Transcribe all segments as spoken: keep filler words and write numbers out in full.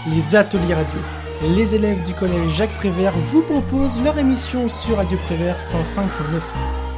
les ateliers radio. Les élèves du collège Jacques Prévert vous proposent leur émission sur Radio Prévert cent cinq point neuf.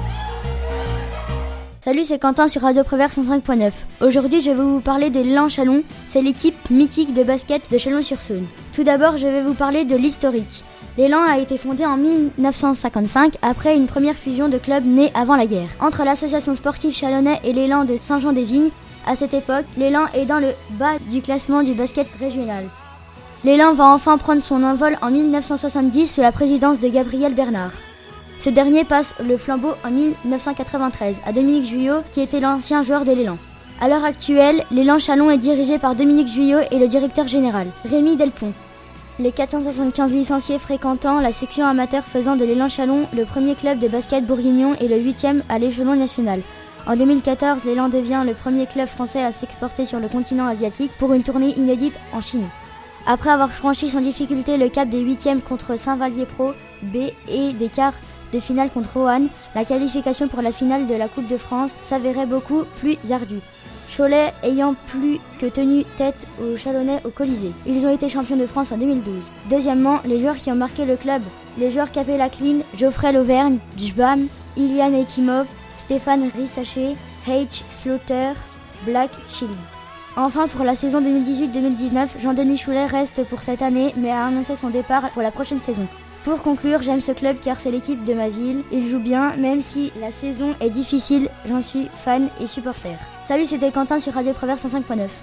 Salut, c'est Quentin sur Radio Prévert cent cinq point neuf. Aujourd'hui, je vais vous parler de l'élan Chalon. C'est l'équipe mythique de basket de Chalon-sur-Saône. Tout d'abord, je vais vous parler de l'historique. L'élan a été fondé en mille neuf cent cinquante-cinq après une première fusion de clubs née avant la guerre. Entre l'association sportive chalonnais et l'élan de Saint-Jean-des-Vignes, à cette époque, l'élan est dans le bas du classement du basket régional. L'élan va enfin prendre son envol en mille neuf cent soixante-dix sous la présidence de Gabriel Bernard. Ce dernier passe le flambeau en mille neuf cent quatre-vingt-treize à Dominique Juillot, qui était l'ancien joueur de l'élan. À l'heure actuelle, l'élan Chalon est dirigé par Dominique Juillot et le directeur général, Rémi Delpont. Les quatre cent soixante-quinze licenciés fréquentant la section amateur faisant de l'élan Chalon le premier club de basket bourguignon et le huitième à l'échelon national. En deux mille quatorze, l'élan devient le premier club français à s'exporter sur le continent asiatique pour une tournée inédite en Chine. Après avoir franchi sans difficulté le cap des huitièmes contre Saint-Vallier Pro B et des quarts de finale contre Roanne, la qualification pour la finale de la Coupe de France s'avérait beaucoup plus ardue. Cholet ayant plus que tenu tête aux Chalonnais au Colisée. Ils ont été champions de France en deux mille douze. Deuxièmement, les joueurs qui ont marqué le club. Les joueurs Capé Lacline, Geoffrey Lauvergne, Djbam, Ilian Etimov, Stéphane Rissaché, H. Slaughter, Black Chili. Enfin, pour la saison deux mille dix-huit deux mille dix-neuf, Jean-Denis Choulet reste pour cette année, mais a annoncé son départ pour la prochaine saison. Pour conclure, j'aime ce club car c'est l'équipe de ma ville. Il joue bien, même si la saison est difficile, j'en suis fan et supporter. Salut, c'était Quentin sur Radio Prévert cent cinq point neuf.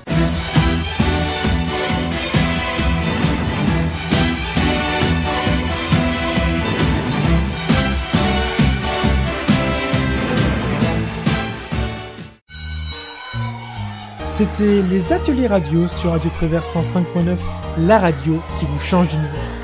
C'était les ateliers radio sur Radio Prévert cent cinq point neuf, la radio qui vous change d'univers.